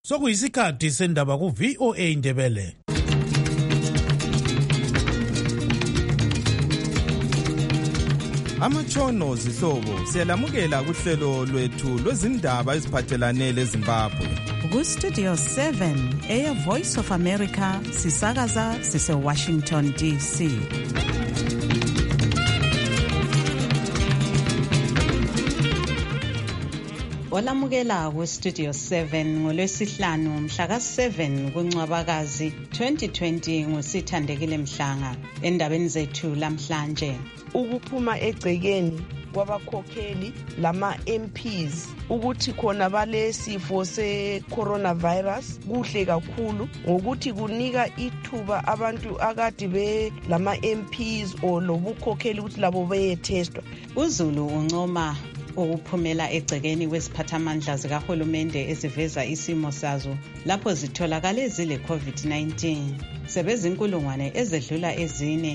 Sokuyisikhathi sendaba ku VOA Indebele. Amatshono zihlobo siyalamukela kuhlelo lwethu lwezindaba eziphathelane leZimbabwe. Ku Studio 7 Air Voice of America sisakaza sise Washington DC. Olamukela ku Studio 7 ngolwesihlanu mhla ka7 kuNcwabakazi 2020 ngusithandekile Mhlanga. Endabeni zethu lamhlanje, ukuphuma egcekeni kwabakhokheli lama MPs ukuthi khona balesifo se-coronavirus kuhle kakhulu ngokuthi kunika ithuba abantu akade be lama MPs o lobukhokheli ukuthi labo beyetestwa. uZulu uncoma ukuphumela egcekeni kwesiphathamandla zikahulumende eziveza isimo sazo lapho zitholakale zile COVID-19. Sebezinkulungwane ezedlula ezine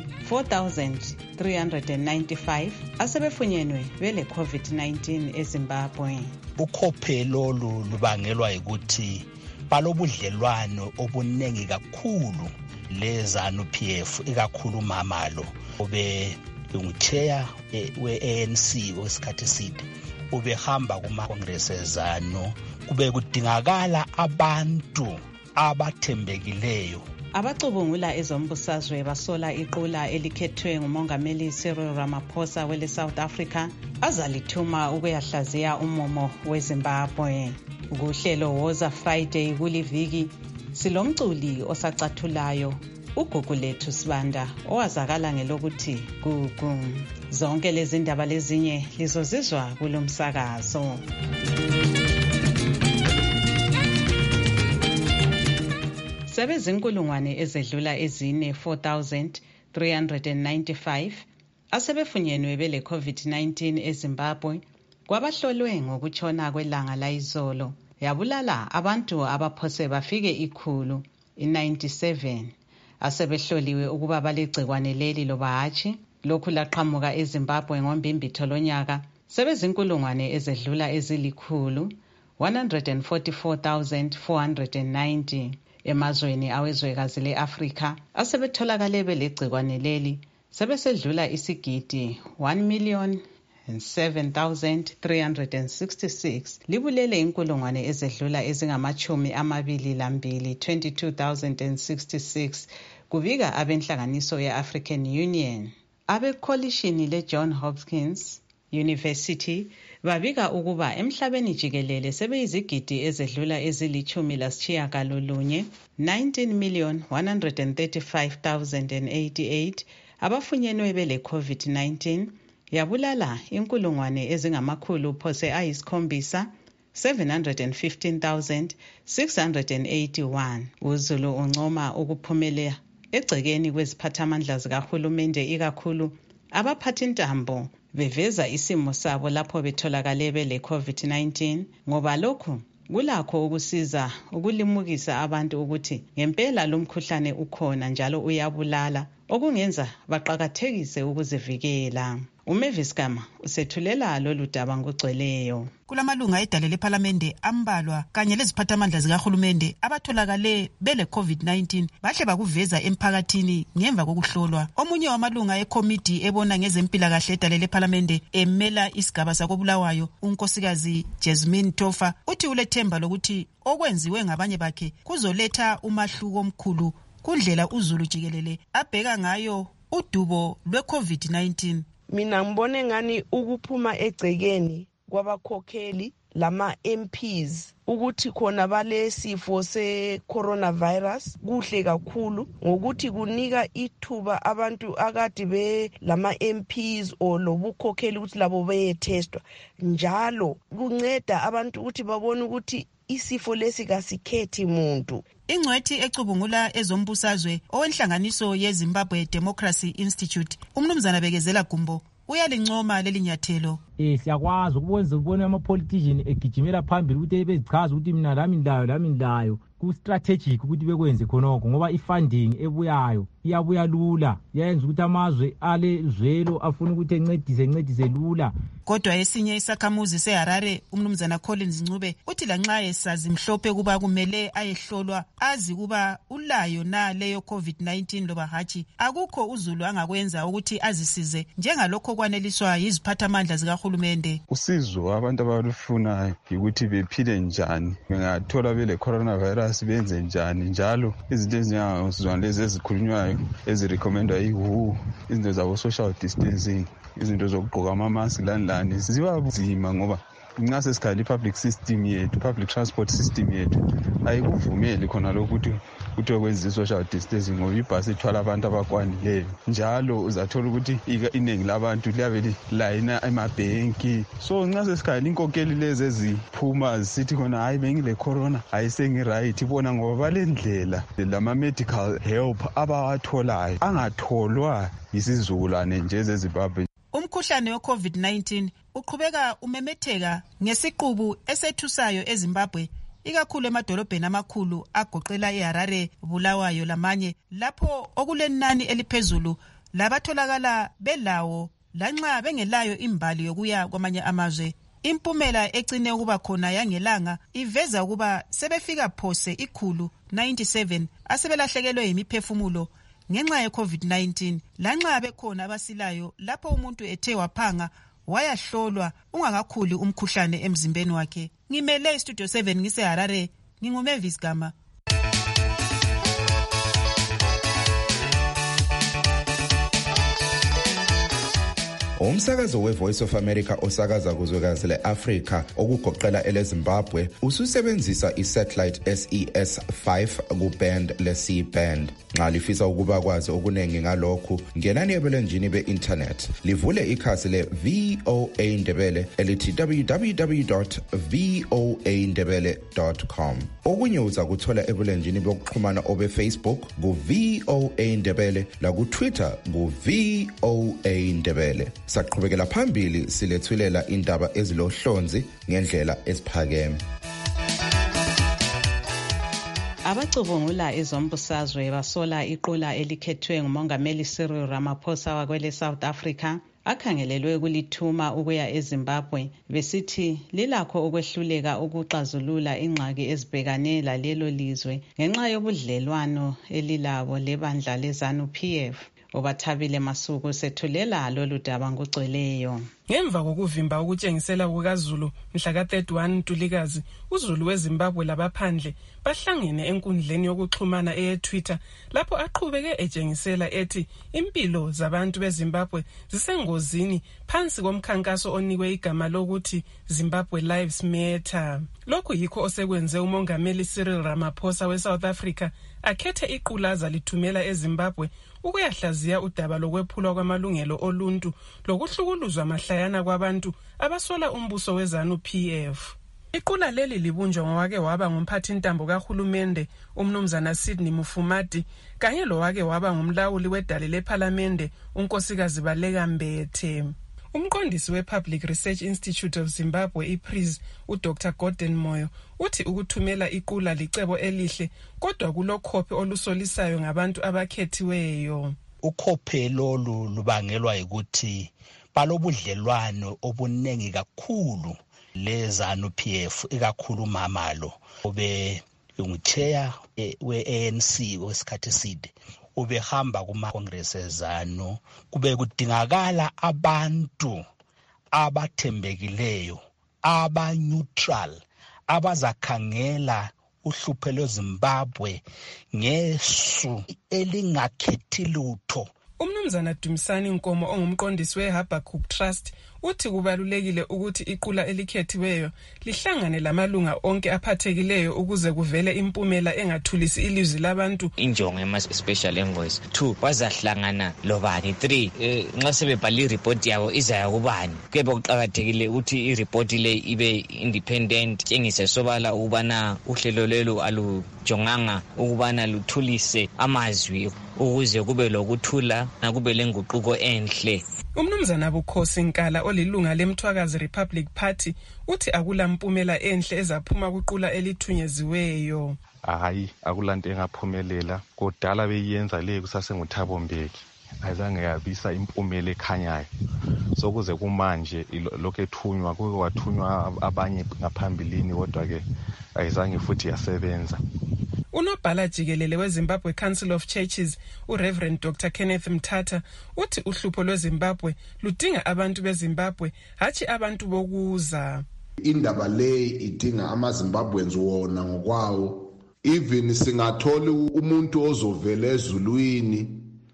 4,395 asebefunyenwe bele COVID-19 eZimbabwe. Ukhophelo lubangelwa ukuthi balobudlelwano obunengi kakhulu leZANU-PF, ikakhulu mamalo obe nguchair we-ANC wesikhathi eside, ubehamba kuma-congress eZANU, kube kudingakala abantu abathembekileyo. Abacubungula ezombusazwe basola iqula elikhethwe ngumongameli Cyril Ramaphosa wele South Africa azalithuma ukuyahlaziya umumo weZimbabwe. Kuhlelo Woza Friday kuliviki silomculi osacathulayo uGugu lethu Sibanda owazakala ngelokuthi Gugu. Zonke lezi ndaba lezinye lizozizwa kulomsakazo. Sebezinkulungwane ezedlula ezine 4,395 asebefunyenwe bele COVID-19 eZimbabwe kwabahlolwe ngokutshona kwelanga layizolo. Yabulala abantu abaphose bafike 197 asebehloliwe ukuba balegcikwane leli loba hatshi. Lokhu laqhamuka eZimbabwe ngombimbitho lonyaka sebezinkulungwane ezedlula ezilikhulu 144,490 emazweni awezwekazi le-Afrika asebetholakale belegcikwane leli sebesedlula isigidi 1,007,366 libulele inkulungwane ezedlula ezingamachumi amabili lambili 22,066 kubika abenhlanganiso ye-African Union. Abekolishini le-John Hopkins University babika ukuba emhlabeni jikelele sebeyizigidi ezedlula ezili-19 135,088 abafunyenwe bele COVID-19 yabulala inkulungwane ezingamakhulu phose ayisikhombisa 715,681. uZulu uncoma ukuphumela egcekeni kweziphathamandla zikahulumende ikakhulu abaphathintambo beveza isimo sabo lapho betholakale bele COVID-19 ngoba lokhu kulakho ukusiza ukulimukisa abantu ukuthi ngempela lo mkhuhlane ukhona njalo uyabulala, okungenza baqakathekise ukuzivikela. uMavis Gama usethulela lolu daba ngogcweleyo. Kulamalunga edale lePhalamende ambalwa kanye leziphathamandla zikahulumende abatholakale bele COVID-19 bahle bakuveza emphakathini ngemva kokuhlolwa. Omunye wamalunga ekomiti ebona ngezempilakahle edale lePhalamende emela isigaba sakobulawayo unkosikazi Jasmine Tofa uthi ulethemba lokuthi okwenziwe ngabanye bakhe kuzoletha umahluko omkhulu kundlela uZulu jikelele abheka ngayo udubo lwe-COVID-19. Mina ngibone ngani ukuphuma egcekeni kwabakhokheli lama MPs ukuthi khona balesifo se-coronavirus kuhle kakhulu ngokuthi kunika ithuba abantu akade be lama MPs o lobukhokheli ukuthi labo beyetestwa, njalo kunceda abantu ukuthi babone ukuthi isifo lesi kasikhethi muntu. Ingcwethi ecubungula ezombusazwe owenhlanganiso yeZimbabwe Democracy Institute umnumzana Bekezela Gumbo uyalincoma leli nyathelo. siyakwazi ukubonza ubona ama-politician egijimela phambili ukuthi bezichaza ukuthi mina lami ndayo ku-strategic ukuthi bekwenze khonokho ngoba i-funding ebuyayo iyabuya lula yayenza ukuthi amazwe alezwelo afuna ukuthi encedise lula. Kodwa esinye isakhamuzi seHarare umnumzana Collins Ncube uthi lanxa esazi mhlophe kuba kumele ayehlolwa azi kuba ulayo na leyo COVID-19 loba hatshi akukho uZulu angakwenza ukuthi azisize njengalokho kwaneliswa yiziphathamandla zikahulumende. Usizo abantu abalufunayo ukuthi bephile njani, bengathola bele coronavirus benze njani, njalo izinto ezinjengazona lezi ezikhulunywayo ezirecommendwa yi-WHO, izinto zabo social distancing, izinto zokugqoka ama-mask lani ziba nzima ngoba nxa sesikhala i-public transport system yethu ayikuvumeli khona lokhu ukuthi kuthiwe kwenziwe social distancing ngoba ibhasi ithwala abantu abakwanileyo, njalo uzathola ukuthi iningi labantu liyabe lilayina emabhenki. So nxa sesikhala inkokeli lezi eziphuma zisithi khona hayi bengile corona ayisengiright, ibona ngoba balendlela lama-medical help abawatholayo angatholwa yisizukulwane nje zeZimbabwe. Umkhuhlane we-COVID-19 uqhubeka umemetheka ngesiqubu esethusayo eZimbabwe, ikakhulu emadolobheni amakhulu agoqela iHarare, Bulawayo lamanye lapho okulenani eliphezulu labatholakala belawo lanxa bengelayo imbali yokuya kwamanye amazwe. Impumela ecine ukuba khona yangelanga iveza ukuba sebefika phose 197 asebelahlekelwe yimiphefumulo ngenxa ye-COVID-19 lanxa bekhona abasilayo lapho umuntu ethe waphanga wayahlolwa ungakakhuli umkhuhlane emzimbeni wakhe. Ngimele iStudio 7 ngiseHarare, nginguMavis Gama. Umsakazo weVoice of America osakaza kuzwekazi leAfrika okugoqela eleZimbabwe ususebenzisa isatellite SES5 kuband le-C-band. Nxa lifisa ukuba kwazi okunengi ngalokhu, ngenani ebulenjini be-internet livule ikhasi le-VOA Ndebele elithi www.voandebele.com. Okunye uza kuthola ebulenjini bokuxhumana obe-Facebook ku-VOA Ndebele laku-Twitter ku-VOA Ndebele. Saqhubekela phambili silethulela indaba ezilohlonzi ngendlela esiphakeme. Abacubungula ezombusazwe basola iqula elikhethwe ngumongameli Cyril Ramaphosa wakwele South Africa akhangelelwe kulithuma ukuya eZimbabwe besithi lilakho ukwehluleka ukuxazulula ingxaki ezibhekane lalelo lizwe ngenxa yobudlelwano elilabo lebandla leZANU-PF. Ubathabile Masuku sethulela lolu daba ngugcweleyo. Ngemva kokuvimba ukutshengisela kukaZulu mhla ka-31 Ntulikazi, uZulu weZimbabwe labaphandle bahlangene enkundleni yokuxhumana eyeTwitter lapho aqhubeke etshengisela ethi impilo zabantu beZimbabwe zisengozini phansi komkhankaso onikwe igama lokuthi Zimbabwe Lives Matter. Lokhu yikho osekwenze umongameli Cyril Ramaphosa weSouth Africa akhethe iqulaza lithumela eZimbabwe ukuyahlaziya udaba lokwephulwa kwamalungelo oluntu lokuhlukuluzwa mahlayana kwabantu abasola umbuso weZANU-PF. Iqula leli libunjwa ngowake waba ngumphathintambo kahulumende umnumzana Sidney Mufumadi kanye lowake waba ngumlawuli wedale lephalamende unkosikazi Baleka Mbethe. Umqondisi we-Public Research Institute of Zimbabwe iPRIZ uDr Gordon Moyo uthi ukuthumela iqula licebo elihle kodwa kulokhophe olusolisayo ngabantu abakhethiweyo. Ukhophe lolu lubangelwa ukuthi balobudlelwano obunengi kakhulu leZANU-PF ikakhulu mamalo obe unguchair we-ANC wesikhathi eside ubehamba kuma-congress eZANU kube kudingakala abantu abathembekileyo aba-neutral abazakhangela uhlupho lweZimbabwe ngesu elingakhethi lutho. Umnumzana Dumisani Nkomo ongumqondisi weHabakkuk Trust uthi kubalulekile ukuthi iqula elikhethiweyo lihlangane lamalunga onke aphathekileyo ukuze kuvele impumela engathulisi ilizwi labantu. Injongo ama-special envoys 2 bazahlangana lobani 3 nxa sebebhala ireport yabo izaya kubani. Kube kuqakathekile ukuthi ireport le ibe independent tshengise sobala ukubana uhlelo lelo alujonganga ukubana luthulise amazwi ukuze kube lokuthula nakube lenguquko enhle. Umnumzana Bukhosi Nkala olilunga leMthwakazi Republic Party uthi akula mpumela enhle ezaphuma kuqula elithunyeziweyo. Hayi, akulanto engaphumelela kodala beyenza le kusasenguThabo Mbeki. Ayizange yabisa impumela ekhanyayo. Sokuze kumanje lokho ethunywa kwathunywa abanye ngaphambilini kodwa ke ayizange futhi yasebenza. Unobhala jikelele weZimbabwe Council of Churches, uReverend Dr. Kenneth Mthatha, uthi uhlupho lweZimbabwe ludinga abantu beZimbabwe, hathi abantu bokuza. Indaba le idinga amaZimbabweans wona ngokwawo. Even singathola umuntu ozovela ezulwini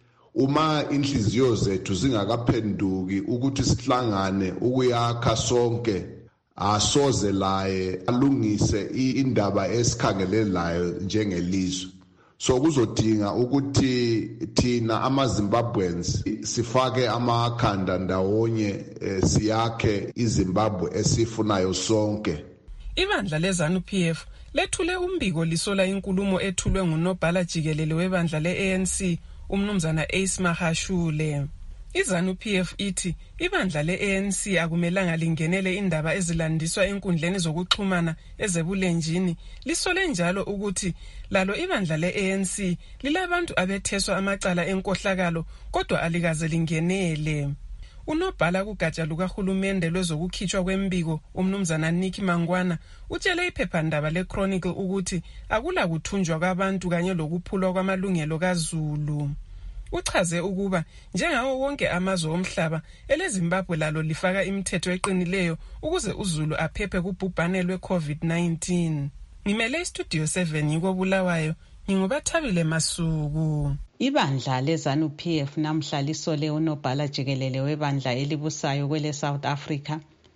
uma inhliziyo zethu zingakaphenduki ukuthi sihlangane ukuyakha sonke, asoze laye alungise indaba esikhangelelayo njengelizwe. So kuzodinga ukuthi thina amaZimbabweans sifake amakhanda ndawonye siyakhe iZimbabwe esifunayo sonke. Ibandla leZANU-PF lethule umbiko lisola inkulumo ethulwe ngunobhala jikelele webandla le-ANC umnumzana Ace Mahashule. IZANU-PF ithi ibandla le-ANC akumelanga lingenele indaba ezilandiswa enkundleni zokuxhumana ezebulenjini, lisole njalo ukuthi lalo ibandla le-ANC lilabantu abetheswa amacala enkohlakalo kodwa alikaze lingenele. Unobhala kugatsha lukahulumende lwezokukhitshwa kwembiko umnumzana Nikki Mangwana utshele iphephandaba le-Chronicle ukuthi akula kuthunjwa kwabantu kanye lokuphulwa kwamalungelo kaZulu. Uchaze ukuba njengawo wonke amazwe omhlaba eleZimbabwe lalo lifaka imithetho eqinileyo ukuze uZulu aphephe kubhubhane lwe-COVID-19. Ngimele iStudio 7 ngikobulawayo, ngingubathabile Masuku. Ibandla leZANU-PF namhla lisole unobhala jikelele webandla elibusayo kwele South Africa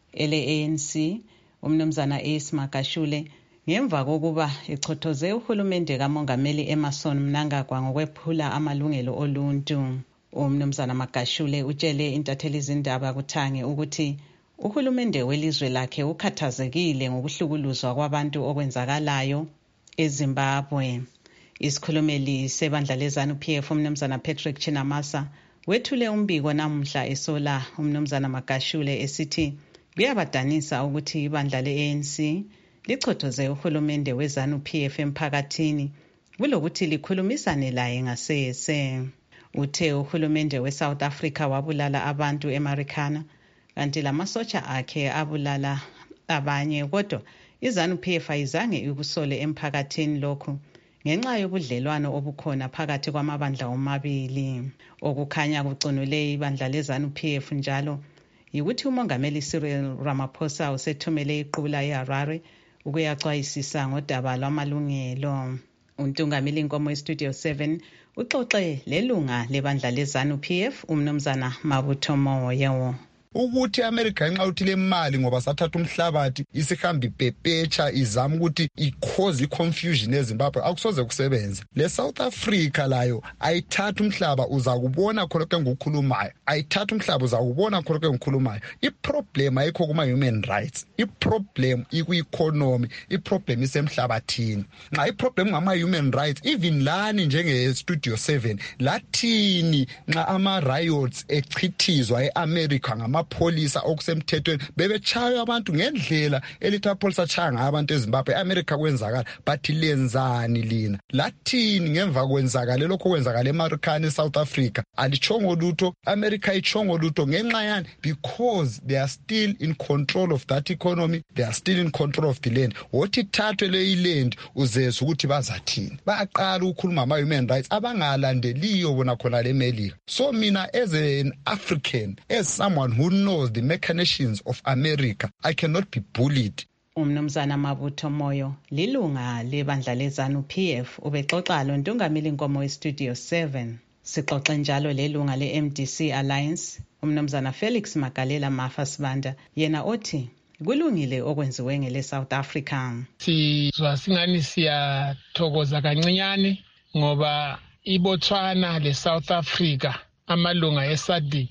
ele-ANC umnumzana Ace Magashule ngemva kokuba echothoze uhulumende kaMongameli Emmerson Mnangagwa ngokwephula amalungelo oluntu. Umnumzana Magashule utshele intatheli izindaba kuThange ukuthi uhulumende welizwe lakhe ukhathazekile ngokuhlukuluzwa kwabantu okwenzakalayo eZimbabwe. Isikhulumeli sebandla leZANU-PF umnumzana Patrick Chinamasa wethule umbiko namuhla esola umnumzana Magashule esithi kuyabadanisa ukuthi ibandla le-ANC lichothoze uhulumende weZANU-PF emphakathini kulokuthi likhulumisane laye ngasese. Uthe uhulumende weSouth Africa wabulala abantu eMarikana kanti lamasotsha akhe abulala abanye, kodwa iZANU-PF ayizange ikusole emphakathini lokhu ngenxa yobudlelwano obukhona phakathi kwamabandla omabili. Okukhanya kucunule ibandla leZANU-PF njalo yikuthi uMongameli Cyril Ramaphosa usethumele iqula eHarare ukuyacwayisisa ngodaba lwamalungelo. Untungameli Nkomo eStudio 7 uxoxe lelunga lebandla leZANU-PF umnumzana Mabutho Moyo. Ukuthi America nxa uthi le mali ngoba sathatha umhlabathi isihamba ipepecha izama ukuthi ikhoze iconfusion eZimbabwe akusoze kusebenza. Le South Africa layo ayithatha umhlaba uzakubona khonke ngokukhulumayo, ayithatha umhlaba uzakubona khonke ngokukhulumayo. Iproblem ayikho kuma human rights, iproblem iku-economy, iproblem isemhlabathini. Nxa iproblem ngama human rights even lani njenge Studio 7 lathini nxa ama riots echithizwa eAmerica ngama polisa okusemthethweni bebechaya abantu ngendlela elithi apolisa chaya ngayo abantu eZimbabwe. America kwenzakala but lenzani lina lathini ngemva kwenzakala lokho kwenzakala eMarikana eSouth Africa alichongo lutho. America ichongo lutho ngenxa yani because they are still in control of that economy, they are still in control of the land. Wothi thathwe le iland uzeza ukuthi bazathini, baqala ukukhuluma ama human rights abangalandeliyo bona khona le Melika. So mina as an African, as someone who knows the machinations of America, I cannot be bullied. Umnumzana Mabutho Moyo lilunga lebandla leZANU-PF ubexoxa lo Ntungameli Nkomo eStudio 7. Sixoxe njalo lelunga leMDC Alliance umnumzana Felix Magalela Mafa Sibanda yena othi kulungile okwenziwe ngele South Africa. Sizwa singani siyathokoza kancinyane ngoba iBotswana le South Africa amalunga eSADC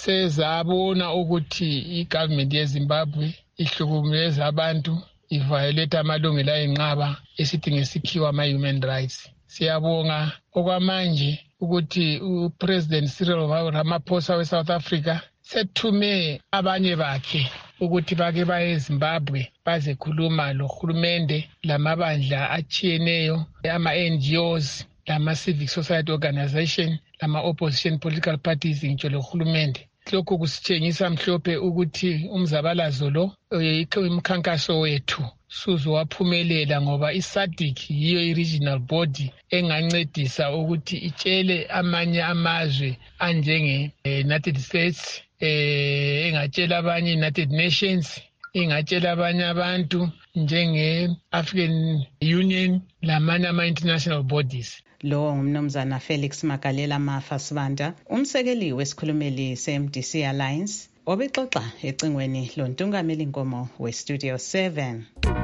sezabona ukuthi igovernment yeZimbabwe ihlukumeza abantu, iviolate amalungelo ayinqaba esithi ngesikhiwa ama human rights. Siyabonga okwamanje ukuthi uPresident Cyril Ramaphosa weSouth Africa sethume abanye bakhe ukuthi bake baye eZimbabwe bazekhuluma lohulumende lamabandla atshiyeneyo ama-NGOs lama-civic society organization lama-opposition political parties ngitsho lohulumende. Lokho kusitshengisa mhlophe ukuthi umzabalazo lo imikhankaso wethu suzowaphumelela ngoba iSADC yiyo i-regional body engancedisa ukuthi itshele amanye amazwe anjenge-United States, engatshela abanye United Nations, ingatshela abanye abantu njenge-African Union lamanye ama-international bodies. Lo ngumnumzana Felix Magalela Mafasibanda, umsekeli wesikhulumeli se-MDC Alliance, obexoxa ecingweni loNtungameli Nkomo we-Studio 7.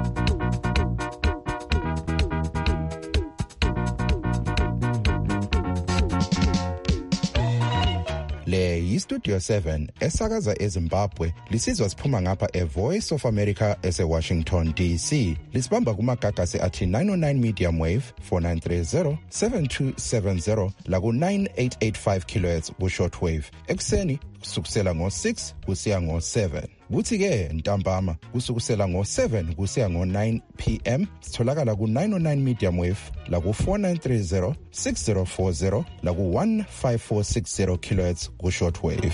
Le yi-Studio 7 esakaza eZimbabwe lisizwa siphuma ngapha eVoice of America ese-Washington DC. Lisibamba kumagagasi athi 909 medium wave 4930 7270 laku 9885 kHz ku-short wave. Ekuseni kusukusela ngo-6 kusiya ngo-7. Kuthi-ke ntambama kusukusela ngo-7 kusiya ngo-9 p.m. sitholakala ku-909 medium wave laku 4930 6040 laku 15460 kHz ku-short wave.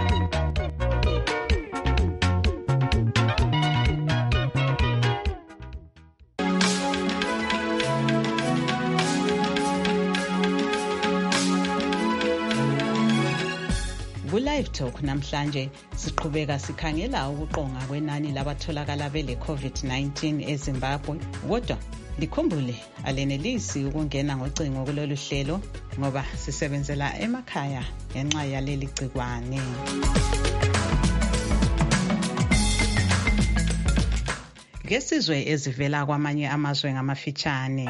Live Talk namhlanje siqhubeka sikhangela ukuqonga kwenani labatholakala bele COVID-19 eZimbabwe. Kodwa likhumbule alenelisi ukungena ngocingo kulolu hlelo ngoba sisebenzela emakhaya ngenxa yaleli gcikwane. Ngesizwe ezivela kwamanye amazwe ngamafitshane.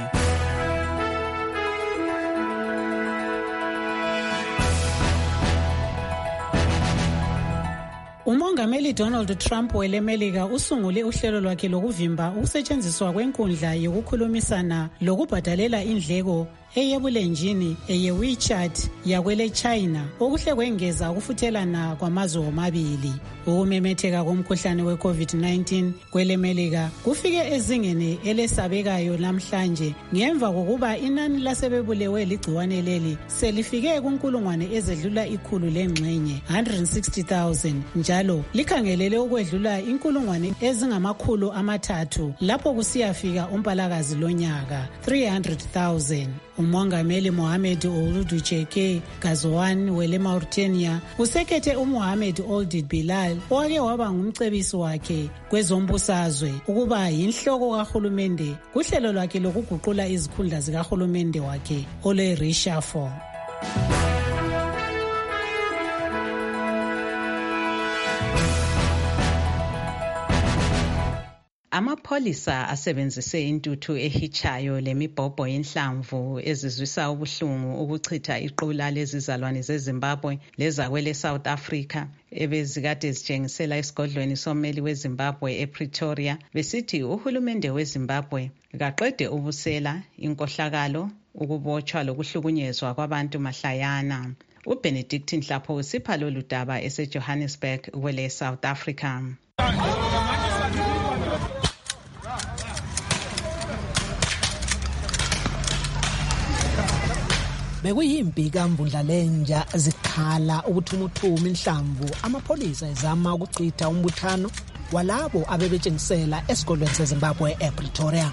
Umongameli Donald Trump welemelika usungule uhlelo lwakhe lokuvimba ukusetshenziswa kwenkundla yokukhulumisana lokubhadalela indleko eyebulenjini eye-WeChat yakwele China okuhle kwengeza ukufuthelana kwamazwe womabili. Ukumemetheka komkhuhlane we-COVID-19 kwelemelika kufike ezingeni elesabekayo namhlanje ngemva kokuba inani lasebebulewe ligciwane leli selifike kunkulungwane ezedlula ikhulu lengxenye 160,000 njalo likhangelele ukwedlula inkulungwane ezingamakhulu amathathu lapho kusiyafika umpalakazi lonyaka 300,000. Umongameli Mohamed Ould Cheke Gazwan wele Mauritania usekethe uMohamed Ould Bilal owake waba ngumcebisi wakhe kwezombusazwe ukuba yinhloko kahulumende kuhlelo lwakhe lokuguqula izikhundla zikahulumende wakhe ole reshuffle. Amapholisa asebenzise intuthu ehichayo lemibhobho yenhlamvu ezizwisa ubuhlungu ukuchitha iqula lezizalwane zeZimbabwe lezakwele South Africa ebezikade zitshengisela esigodlweni sommeli weZimbabwe ePretoria besithi uhulumende weZimbabwe kaqede ubusela inkohlakalo ukubotshwa lokuhlukunyezwa kwabantu mahlayana. uBenedict Nhlapho usipha lolu daba eseJohannesburg kwele South Africa. Bekuyimpi kamvundlalenja zikhala ukuthumuthuma inhlamvu amapholisa ezama ukuchitha umbuthano walabo abebetshengisela esigodlweni seZimbabwe ePretoria.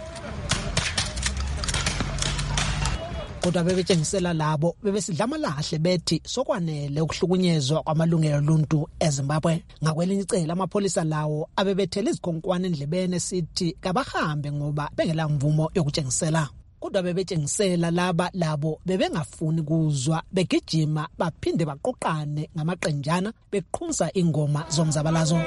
Kodwa bebetshengisela labo bebesidlama lahle bethi sokwanele ukuhlukunyezwa kwamalungelo oluntu eZimbabwe. Ngakwelinye icala amapholisa lawo abebethela izikhonkwane endlebene sithi kabahambe ngoba bengela mvumo yokutshengisela. Kodwa bebetshengisela labo bebengafuni kuzwa begijima baphinde baqoqane ngamaqenjana beqhumsa ingoma zomzabalazo.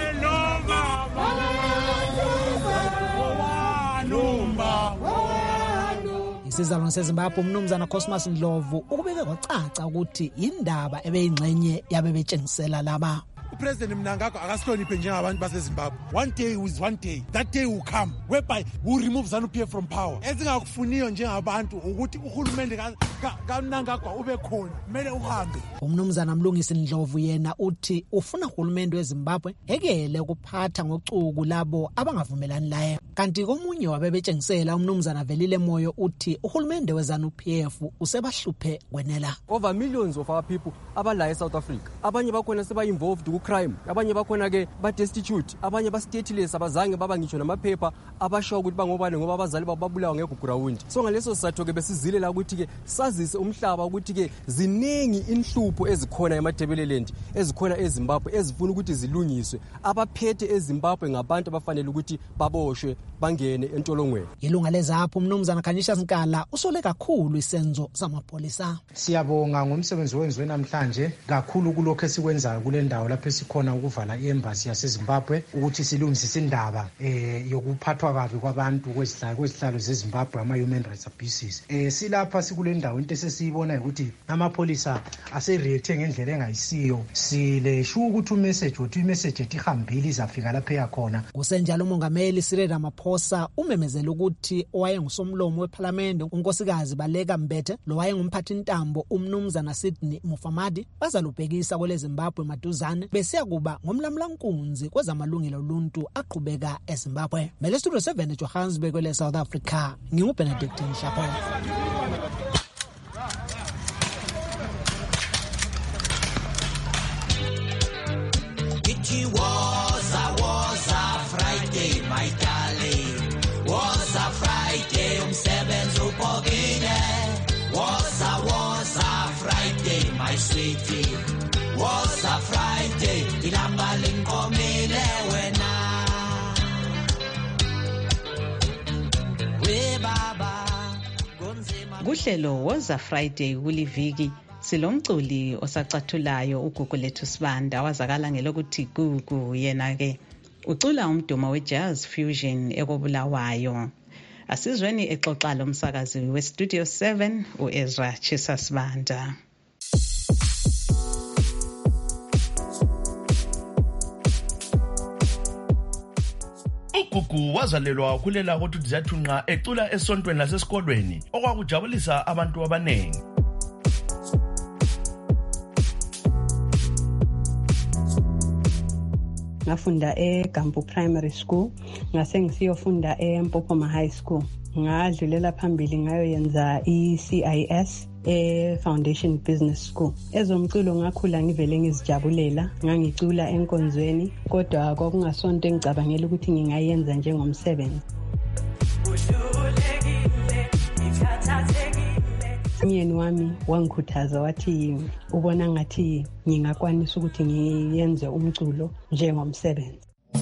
Isizalwane seZimbabwe umnumzana Cosmas Ndlovu ukubeke kwacaca ukuthi indaba ebeyingxenye yabebetshengisela laba. upresident Mnangagwa akasiloniphe njengabantu baseZimbabwe. One day is one day. That day will come whereby we remove ZANU-PF from power. Ezingakufuniyo njengabantu ukuthi uhulumende kaMnangagwa ube khona, kumele uhambe. Umnumzana Mlungisi Ndlovu yena uthi ufuna uhulumende weZimbabwe ekele ukuphatha ngocuku labo abangavumelani naye. Kanti komunye wabebetshengisela umnumzana Velile Moyo uthi uhulumende weZANU-PF usebahluphe kwenela. Over millions of our people abala eSouth Africa. Abanye bakhona seba involved ku crime, abanye bakhona ke ba destitute, abanye ba stateless abazange baba ngisho namaphepha abasho ukuthi bangobani ngoba abazali babulawa ngeground. So ngaleso sizathu ke besizile la ukuthi ke sazise umhlaba ukuthi ke ziningi inhlupho ezikhona eMatebeleland, ezikhona eZimbabwe ezifuna ukuthi zilungiswe. Abaphethe eZimbabwe ngabantu abafanele ukuthi baboshwe bangene entolongweni. Ilunga lezapho umnumzana Khanyisha Nkala usole kakhulu isenzo samapholisa. Siyabonga ngomsebenzi owenziwe namhlanje kakhulu kulokho esikwenzayo kule ndawo lapho esikhona ukuvala iembassy yaseZimbabwe ukuthi silungisise indaba yokuphathwa kabi kwabantu kwezihlalo zeZimbabwe ama-human rights abuses. Silapha sikule ndawo into esesiyibona ukuthi amapholisa asereacte ngendlela engayisiyo. Silesho ukuthi imessage etihambile izafika lapho yakhona. Kusenjalo umongameli Cyril Ramaphosa umemezela ukuthi owayengusomlomo weParliament unkosikazi Baleka Mbete lo wayengumphathi ntambo umnumzana Sydney Mufamadi bazalubhekisa kwele Zimbabwe maduzane besiya kuba ngomlamlankunzi kwezamalungelo oluntu aqhubeka eZimbabwe. Mele Studio 7 eJohannesburg kwele South Africa. NginguBenedict Mshako. It was a Friday, my darling. Was a Friday, umsebenzi ubhokile. Was a Friday, my sweetie. Was a Friday, ilamba linkomile wena. We baba. Kuhlelo was a Friday kuliviki. Silomculi osacathulayo uGugu lethu Sibanda wazakala ngelokuthi Gugu yena ke ucula umdumo we-jazz fusion ekobulawayo. Asizweni exoxa lo msakazi we-Studio 7 uEzra Chisa Sibanda. uGugu wazalelwa kulela ukuthi Dziyathunqa ecula esontweni lasesikolweni okwakujabulisa abantu abanengi. Ngafunda eGambu Primary School, ngase ngisiyofunda eMpopoma High School. Ngadlulela phambili ngayoyenza iCIS Foundation Business School. Ezomculo ngakhula ngivele ngizijabulela, ngangicula enkonzweni, kodwa kwakungasonto engicabangela ukuthi ngingayenza njengomsebenzi. Umyeni wami wangikhuthaza wathi ubona ngathi ngingakwanisa ukuthi ngiyenze umculo njengomsebenzi.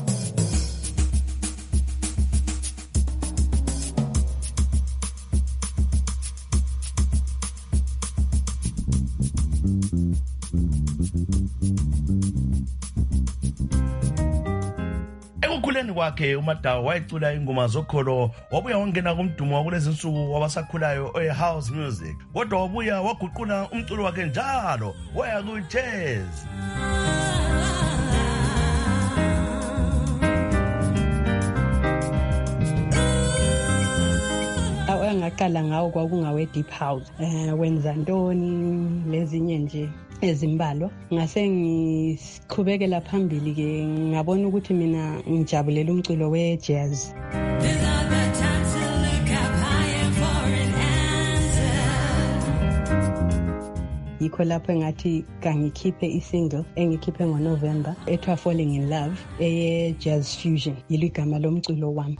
Ekukhuleni kwakhe uMadawu wayecula ingoma zokholo, wabuya wangena kumdumo wakulezi insuku wabasakhulayo house music, kodwa wabuya waguqula umculo wakhe njalo waya ku-jazz. Ngaqala ngawo kwakungawe deep house, wenza ntoni lezinye nje ezimbalwa. Ngase ngiqhubekela phambili ke ngabona ukuthi mina ngijabulela umculo we-jazz. Yikho lapho ngathi kangikhiphe isingle engikhiphe ngoNovember ethiwa Falling in Love eye-jazz fusion, yilo igama lomculo wami.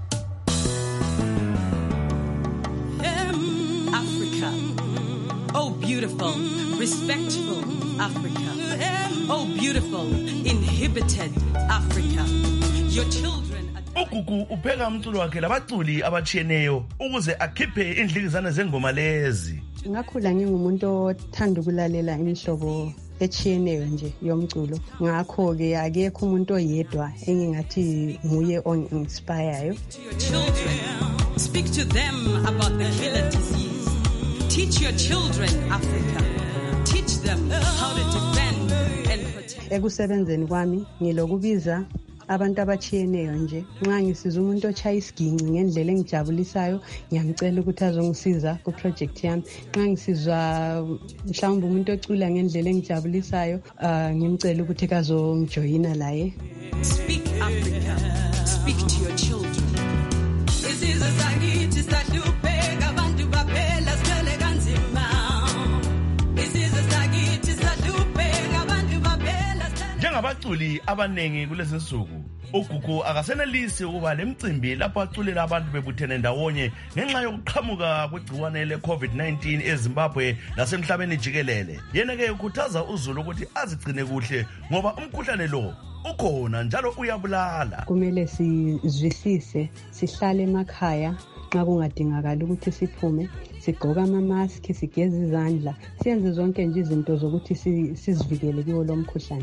Oh, beautiful, respectful Africa. Oh, beautiful, inhibited Africa. Your children... uGugu upheka umculo wakhe labaculi abatshiyeneyo ukuze akhiphe indlikizana zengoma lezi. Ngakhula ngingumuntu othanda ukulalela imihlobo echiyeneyo nje yomculo. Ngakho-ke akekho umuntu oyedwa engingathi nguye on-inspireyo. Speak to them about the killer disease. Teach your children, Africa. Teach them how to defend and protect. Ekusebenzeni kwami ngilokubiza abantu abachiyeneyo nje. Nxa ngisiza umuntu ochaya isiginci ngendlela engijabulisayo, ngiyamcela ukuthi azongisiza ku project yami. Nxa ngisizwa mhlawumbe umuntu ocula ngendlela engijabulisayo, ngimcela ukuthi kazongijoyina laye. Speak Africa. Speak to your children. Isizwe sakithi sahlupheka, abantu baphela sicele kanzima. Isizwe sakithi sahlupheka, abantu baphela sicele. Njengabaculi abanengi kulezi nsuku, uGugu akasenelisi ukuba lemicimbi lapho aculela abantu bebuthene ndawonye ngenxa yokuqhamuka kwegciwane le-COVID-19 eZimbabwe nasemhlabeni jikelele. Yena-ke ukhuthaza uZulu ukuthi azigcine kuhle ngoba umkhuhlane lo ukhona njalo uyabulala. Kumele sizwisise, sihlale emakhaya nxa kungadingakala ukuthi siphume, sigqoka ama-mask, sigeze izandla, siyenze zonke nje izinto zokuthi sizivikele kuwo lo mkhuhlane.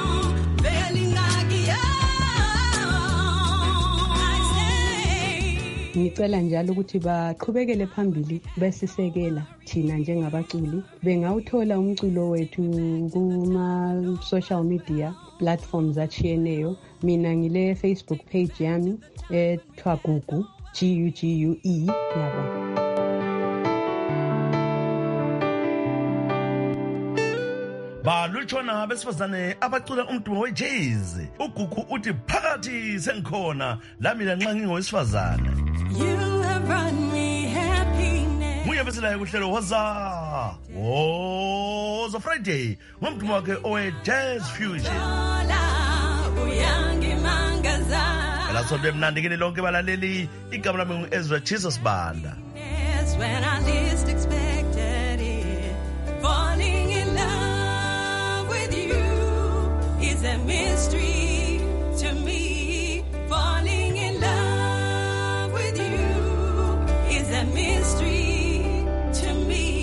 Ngicela njalo ukuthi baqhubekele phambili besisekela thina njengabaculi. Bengawuthola umculo wethu kuma-social media platforms achiyeneyo. Mina ngile Facebook page yami ethiwa Gugu, GUGUE, yabo. Balutshwana besifazane abacula umdumo we-jazz. uGugu uthi phakathi sengikhona lamina nxa ngingowesifazane. You have brought me happiness. Muye beselayo kuhlelo Woza Friday ngomdumo wakhe owe-jazz fusion. Elasonto emnandi kini lonke balaleli, igama lami ngu-Ezra Jesus Banda. When I least expected it, falling in love with you is a mystery to me. Falling in love with you is a mystery to me.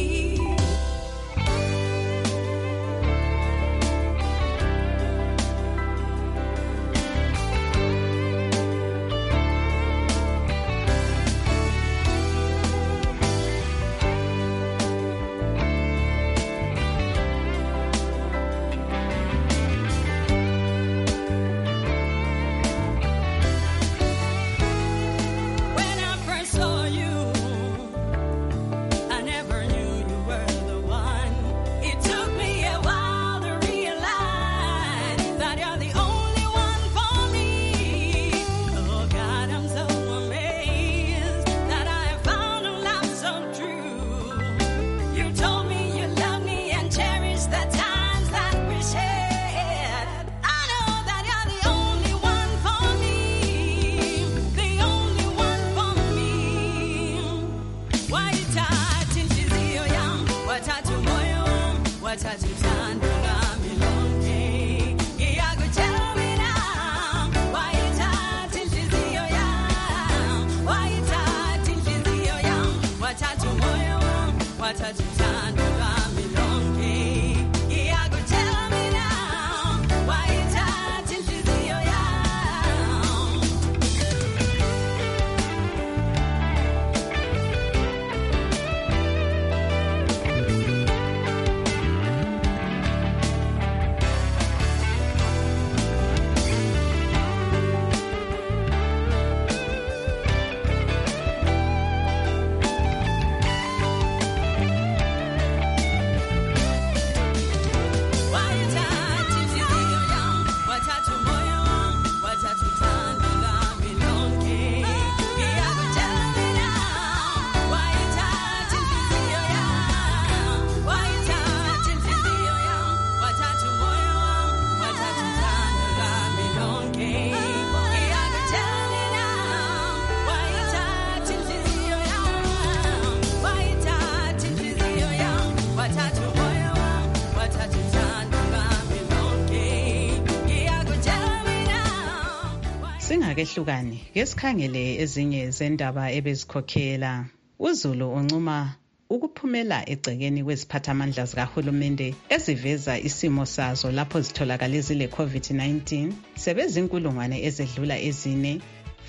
Singakehlukani ngesikhangele ezinye zendaba ebezikhokhela. uZulu uncuma ukuphumela egcekeni kweziphathamandla zikahulumende eziveza isimo sazo lapho zitholakala zile COVID-19 sebezinkulungwane ezedlula ezine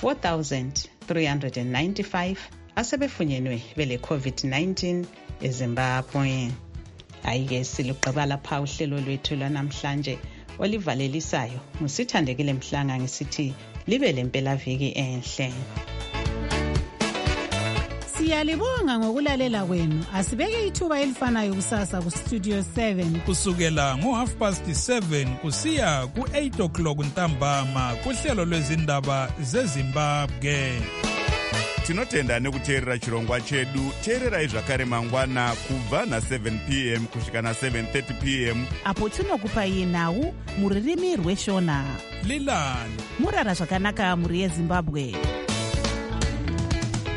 4,395 asebefunyenwe bele COVID-19 eZimbabwe. Ayike siluqaba lapha uhlelo lwethu lwanamhlanje olivalelisayo ngusithandekile Mhlanga ngisithi libe lempelaviki enhle. Siyalibonga ngokulalela kwenu. Asibeke ithuba elifanayo kusasa ku Studio 7 kusukela ngo7:30 kusiya ku8 o'clock ntambama kuhlelo lwezindaba zeZimbabwe. Tinotenda nekuteerera chirongwa chedu. Teererai zvakare mangwana kubva na7 p.m. kusvika na7:30 p.m. apo tinokupai nhau muririmi rweshona. Lilani murara zvakanaka muri yeZimbabwe.